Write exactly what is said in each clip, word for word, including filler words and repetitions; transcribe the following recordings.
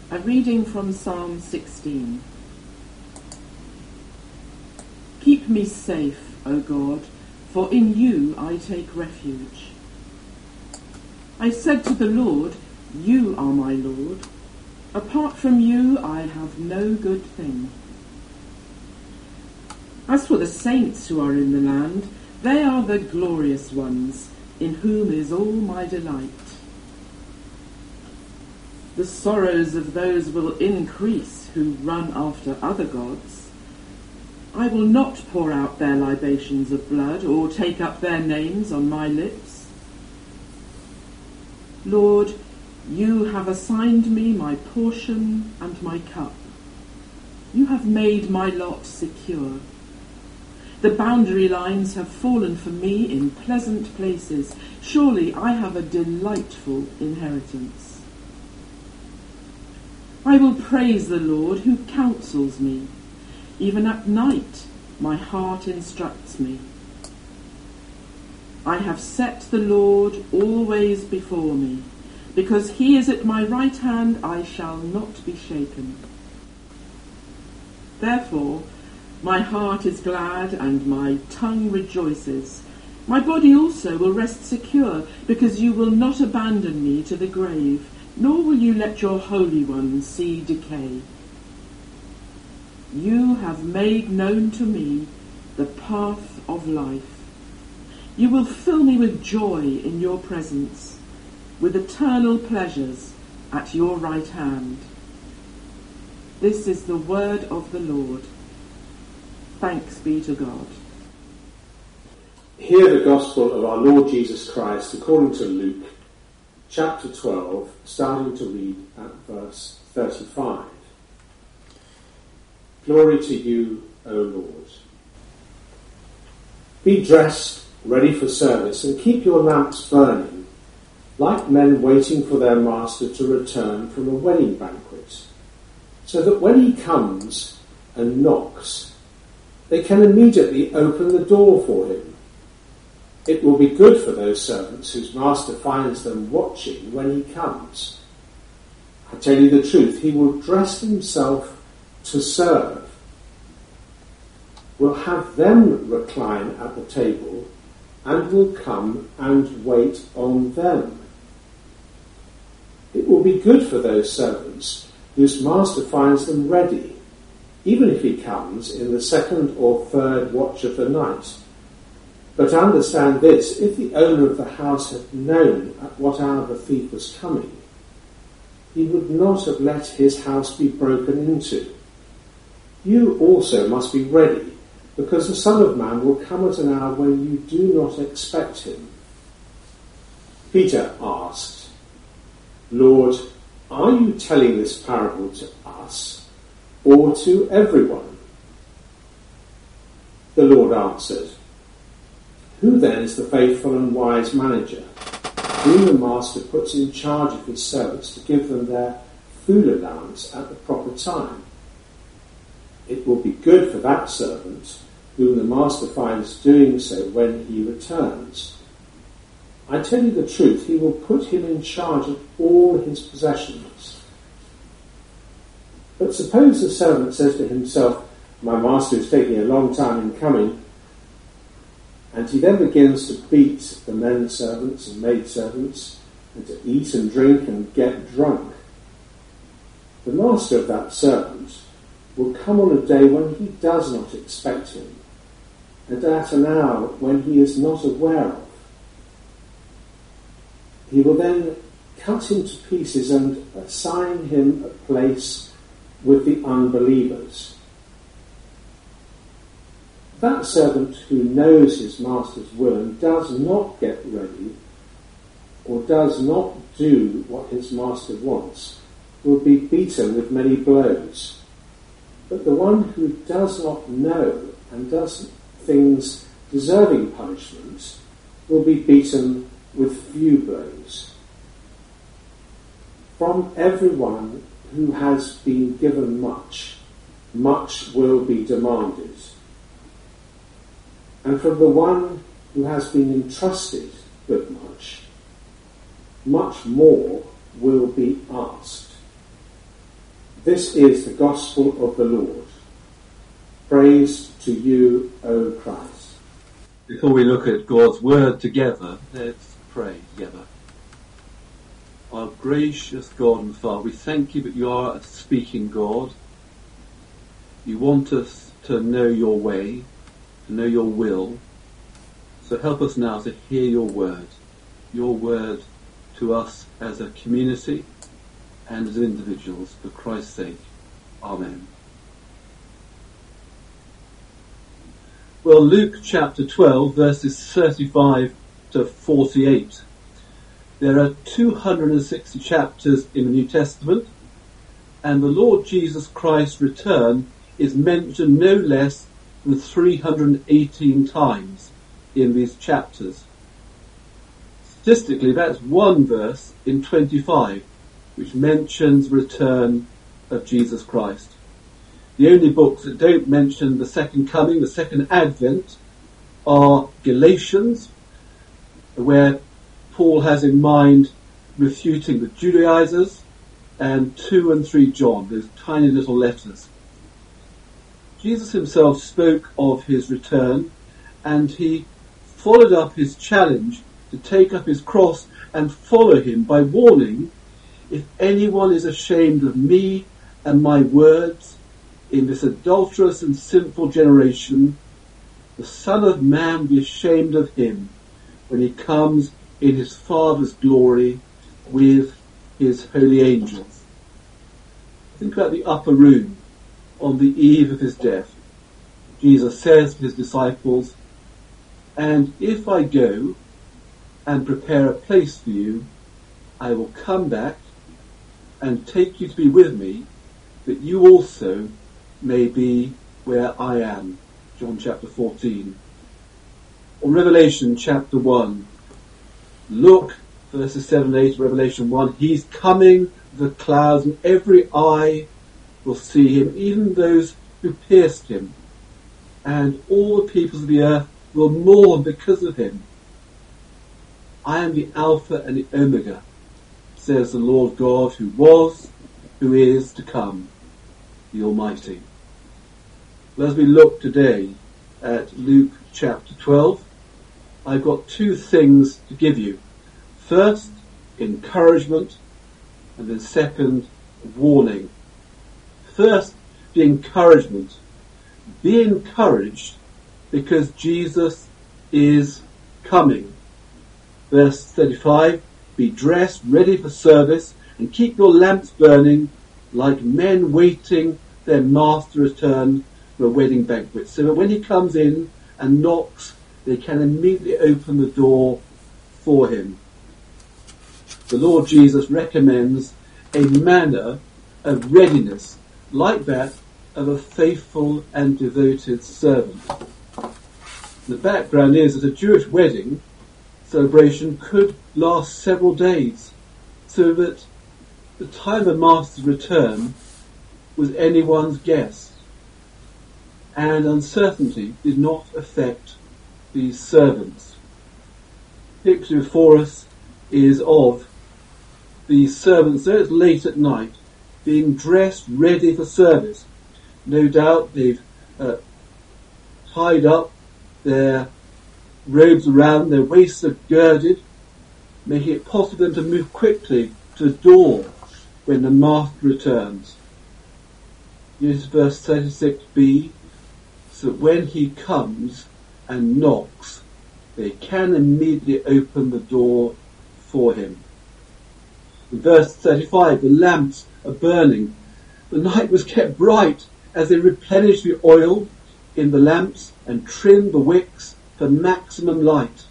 A reading from Psalm sixteen. Keep me safe, O God, for in you I take refuge. I said to the Lord, you are my Lord. Apart from you I have no good thing. As for the saints who are in the land, they are the glorious ones, in whom is all my delight. The sorrows of those will increase who run after other gods. I will not pour out their libations of blood, or take up their names on my lips. Lord, you have assigned me my portion and my cup. You have made my lot secure. The boundary lines have fallen for me in pleasant places. Surely I have a delightful inheritance. I will praise the Lord who counsels me. Even at night my heart instructs me. I have set the Lord always before me. Because he is at my right hand, I shall not be shaken. Therefore, my heart is glad and my tongue rejoices. My body also will rest secure, because you will not abandon me to the grave, nor will you let your Holy One see decay. You have made known to me the path of life. You will fill me with joy in your presence, with eternal pleasures at your right hand. This is the word of the Lord. Thanks be to God. Hear the gospel of our Lord Jesus Christ according to Luke, chapter twelve, starting to read at verse thirty-five. Glory to you, O Lord. Be dressed, ready for service, and keep your lamps burning, like men waiting for their master to return from a wedding banquet, so that when he comes and knocks, they can immediately open the door for him. It will be good for those servants whose master finds them watching when he comes. I tell you the truth, he will dress himself to serve, will have them recline at the table, and will come and wait on them. It will be good for those servants whose master finds them ready, even if he comes in the second or third watch of the night. But understand this, if the owner of the house had known at what hour the thief was coming, he would not have let his house be broken into. You also must be ready, because the Son of Man will come at an hour when you do not expect him. Peter asked, Lord, are you telling this parable to us or to everyone? The Lord answered, who then is the faithful and wise manager, whom the master puts in charge of his servants to give them their food allowance at the proper time? It will be good for that servant whom the master finds doing so when he returns. I tell you the truth, he will put him in charge of all his possessions. But suppose the servant says to himself, my master is taking a long time in coming, and he then begins to beat the men servants and maid servants, and to eat and drink and get drunk. The master of that servant will come on a day when he does not expect him, and at an hour when he is not aware of. He will then cut him to pieces and assign him a place with the unbelievers. That servant who knows his master's will and does not get ready, or does not do what his master wants, will be beaten with many blows. But the one who does not know and does things deserving punishment will be beaten with few blows. From everyone who has been given much, much will be demanded. And from the one who has been entrusted with much, much more will be asked. This is the gospel of the Lord. Praise to you, O Christ. Before we look at God's word together, let's pray together. Our gracious God and Father, we thank you that you are a speaking God. You want us to know your way, to know your will. So help us now to hear your word, your word to us as a community and as individuals, for Christ's sake. Amen. Well, Luke chapter twelve, verses thirty-five to forty-eight. There are two hundred sixty chapters in the New Testament, and the Lord Jesus Christ's return is mentioned no less than three hundred eighteen times in these chapters. Statistically, that's one verse in twenty-five, which mentions the return of Jesus Christ. The only books that don't mention the second coming, the second advent, are Galatians, where Paul has in mind refuting the Judaizers, and two and three John, those tiny little letters. Jesus himself spoke of his return, and he followed up his challenge to take up his cross and follow him by warning, if anyone is ashamed of me and my words in this adulterous and sinful generation, the Son of Man will be ashamed of him when he comes in his Father's glory with his holy angels. Think about the upper room on the eve of his death. Jesus says to his disciples, "And if I go and prepare a place for you, I will come back and take you to be with me, that you also may be where I am." John chapter fourteen. Or Revelation chapter one. Look, verses seven and eight, Revelation one, he's coming with the clouds, and every eye will see him, even those who pierced him. And all the peoples of the earth will mourn because of him. I am the Alpha and the Omega, says the Lord God, who was, who is to come, the Almighty. Well, as we look today at Luke chapter twelve, I've got two things to give you. First, encouragement, and then second, warning. First, the encouragement. Be encouraged because Jesus is coming. Verse thirty-five, be dressed, ready for service, and keep your lamps burning like men waiting their master return for a wedding banquet, so that when he comes in and knocks, they can immediately open the door for him. The Lord Jesus recommends a manner of readiness like that of a faithful and devoted servant. The background is that a Jewish wedding celebration could last several days, so that the time of master's return was anyone's guess, and uncertainty did not affect these servants. The picture before us is of these servants, though it's late at night, being dressed ready for service. No doubt they've uh, tied up their robes around, their waists are girded, making it possible for them to move quickly to the door when the master returns. Use verse thirty-six b, so that when he comes and knocks, they can immediately open the door for him. In verse thirty-five, the lamps are burning. The night was kept bright as they replenished the oil in the lamps and trimmed the wicks for maximum light.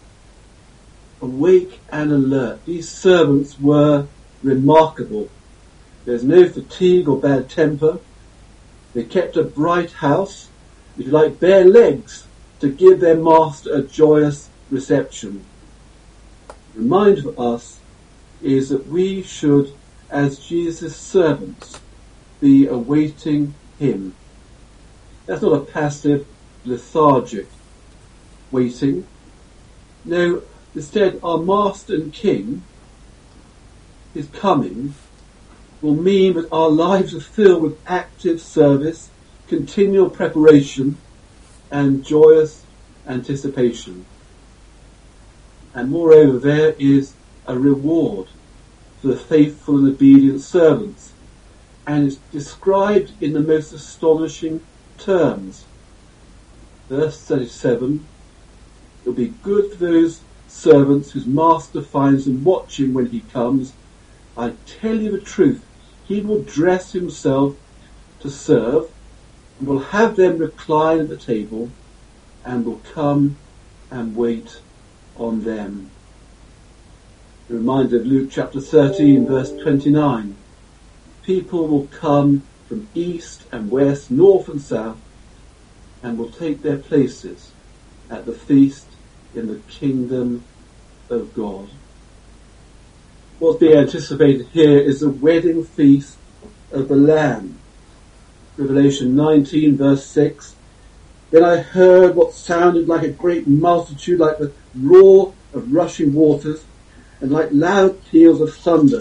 Awake and alert, these servants were remarkable. There's no fatigue or bad temper. They kept a bright house, if you like, bare legs, to give their master a joyous reception. The reminder for us is that we should, as Jesus' servants, be awaiting him. That's not a passive, lethargic waiting. No, instead, our Master and King is coming will mean that our lives are filled with active service, continual preparation, and joyous anticipation. And moreover, there is a reward for the faithful and obedient servants, and it's described in the most astonishing terms. Verse thirty-seven, it will be good for those servants whose master finds them watching when he comes. I tell you the truth, he will dress himself to serve, and will have them recline at the table, and will come and wait on them. A reminder of Luke chapter thirteen, verse twenty-nine. People will come from east and west, north and south, and will take their places at the feast in the kingdom of God. What's being anticipated here is the wedding feast of the Lamb. Revelation nineteen, verse six. Then I heard what sounded like a great multitude, like the roar of rushing waters, and like loud peals of thunder.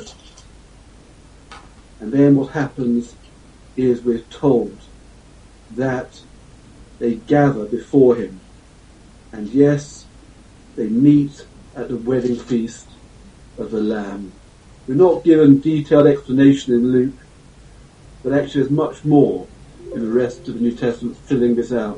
And then what happens is we're told that they gather before him. And yes, they meet at the wedding feast of the Lamb. We're not given detailed explanation in Luke, but actually there's much more in the rest of the New Testament filling this out.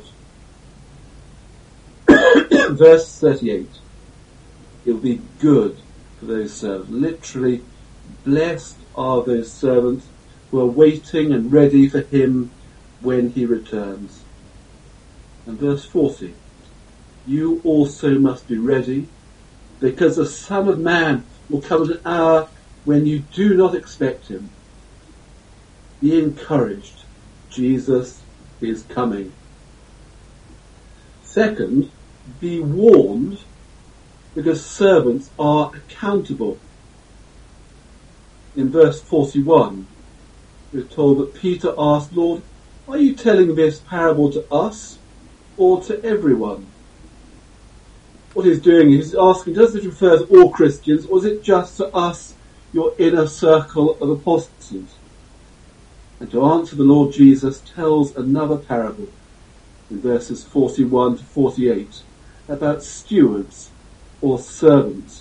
Verse thirty-eight. It will be good for those servants. Literally, blessed are those servants who are waiting and ready for him when he returns. And verse forty. You also must be ready, because the Son of Man will come at an hour when you do not expect him. Be encouraged. Jesus is coming. Second, be warned, because servants are accountable. In verse forty-one, we're told that Peter asked, Lord, are you telling this parable to us or to everyone? What he's doing is he's asking, does this refer to all Christians, or is it just to us, your inner circle of apostles? And to answer, the Lord Jesus tells another parable in verses forty-one to forty-eight about stewards or servants.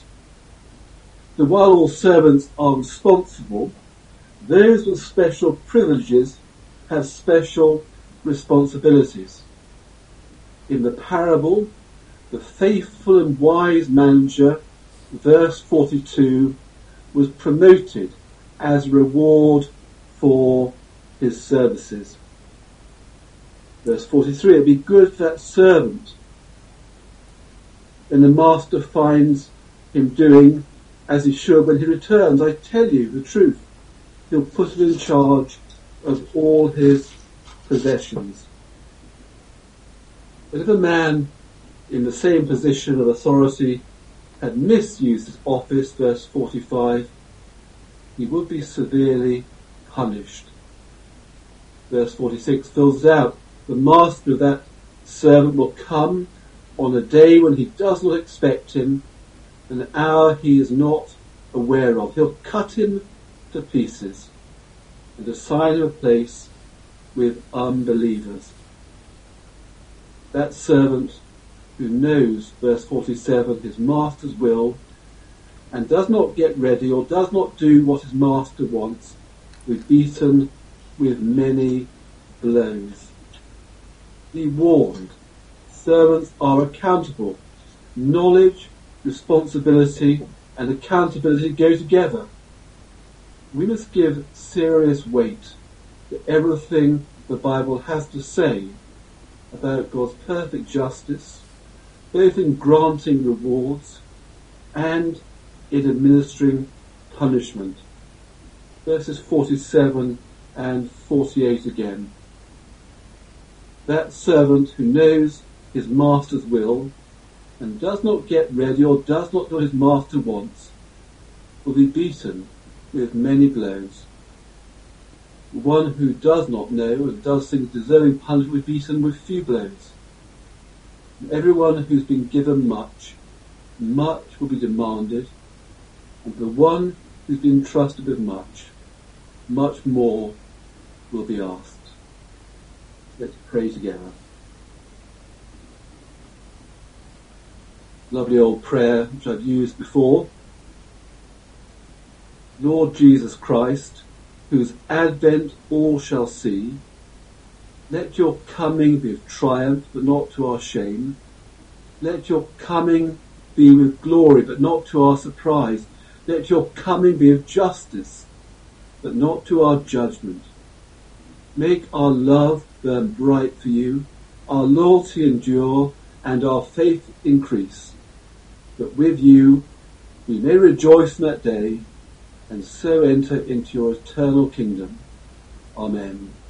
So while all servants are responsible, those with special privileges have special responsibilities. In the parable, the faithful and wise manager, verse forty-two, was promoted as reward for his services. Verse forty-three, it'd be good for that servant when the master finds him doing as he should when he returns. I tell you the truth, he'll put him in charge of all his possessions. But if a man in the same position of authority had misused his office, verse forty-five, he would be severely punished. Verse forty-six fills out, the master of that servant will come on a day when he does not expect him, an hour he is not aware of. He'll cut him to pieces and assign him a place with unbelievers. That servant who knows, verse forty-seven, his master's will, and does not get ready or does not do what his master wants, will be beaten with many blows. Be warned, servants are accountable. Knowledge, responsibility, and accountability go together. We must give serious weight to everything the Bible has to say about God's perfect justice, both in granting rewards and in administering punishment. Verses forty-seven and forty-eight again. That servant who knows his master's will and does not get ready or does not do what his master wants will be beaten with many blows. The one who does not know and does things deserving punishment will be beaten with few blows. And everyone who's been given much, much will be demanded, and the one who's been trusted with much, much more will be asked. Let's pray together. Lovely old prayer which I've used before. Lord Jesus Christ, whose advent all shall see, let your coming be of triumph, but not to our shame. Let your coming be with glory, but not to our surprise. Let your coming be of justice, but not to our judgment. Make our love burn bright for you, our loyalty endure, and our faith increase, that with you we may rejoice in that day, and so enter into your eternal kingdom. Amen.